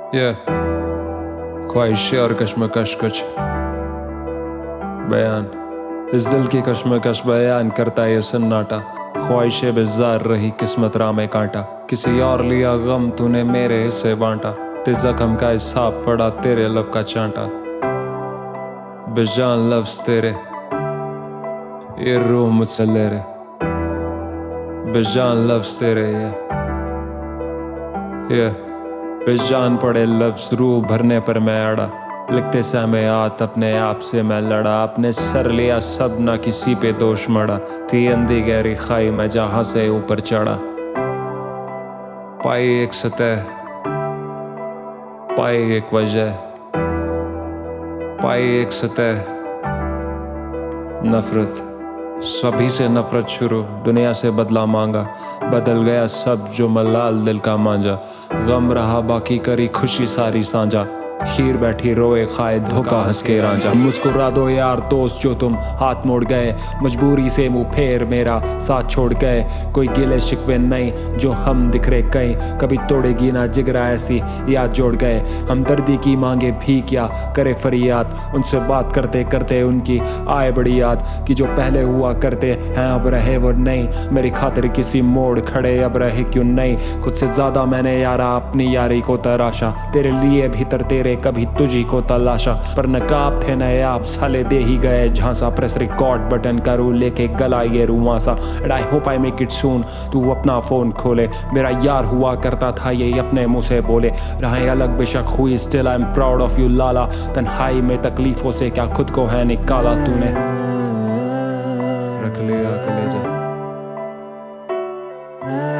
ये ख्वाहिशें और कश्मकश कुछ बयान। इस दिल की कश्मकश बयान करता ये सन्नाटा। ख्वाहिशें बेजार रही किस्मत राह में कांटा। किसी और लिया गम तूने मेरे हिस्से बांटा। ते जख्म का हिसाब पड़ा तेरे लब का चांटा। बेजान लफ्ज तेरे ये रूह मुझसे ले रे। बेजान लफ्ज तेरे ये बेजान पड़े लफ्ज रूह भरने पर मैं अड़ा। लिखते समय आत अपने आप से मैं लड़ा। अपने सर लिया सब ना किसी पे दोष मड़ा। थी अंधी गहरी खाई मैं जहां से ऊपर चढ़ा। पाई एक सतह पाई एक वजह पाई एक सतह नफरत। सभी से नफरत शुरू दुनिया से बदला मांगा। बदल गया सब जो मलाल दिल का मांझा। गम रहा बाकी करी खुशी सारी सांझा। खीर बैठी रोए खाए धोखा हंस के रांझा। मुस्कुरा दो यार दोस्त जो तुम हाथ मोड़ गए। मजबूरी से मुंह फेर मेरा साथ छोड़ गए। कोई गिले शिकवे नहीं जो हम दिख रहे कहीं। कभी तोड़ेगी ना जिगरा ऐसी याद जोड़ गए। हम दर्दी की मांगे भी क्या करे फरियाद। उनसे बात करते करते उनकी आए बड़ी याद कि जो पहले हुआ करते हैं अब रहे वो नहीं। मेरी खातिर किसी मोड़ खड़े अब रहे क्यों नहीं। खुद से ज्यादा मैंने यारा अपनी यारी को तराशा। तेरे लिए भीतर तेरे कभी तुझी को तलाशा। पर नकाब थे नए आप साले दे ही गए झांसा। प्रेस रिकॉर्ड बटन करूँ लेके गला ये रुआसा। And I hope I make it soon तू अपना फोन खोले। मेरा यार हुआ करता था ये अपने मुंह से बोले। राहें अलग बेशक हुई still I am proud of you लाला। तन्हाई में तकलीफों से क्या खुद को है निकाला तूने। रख लिया कलेजा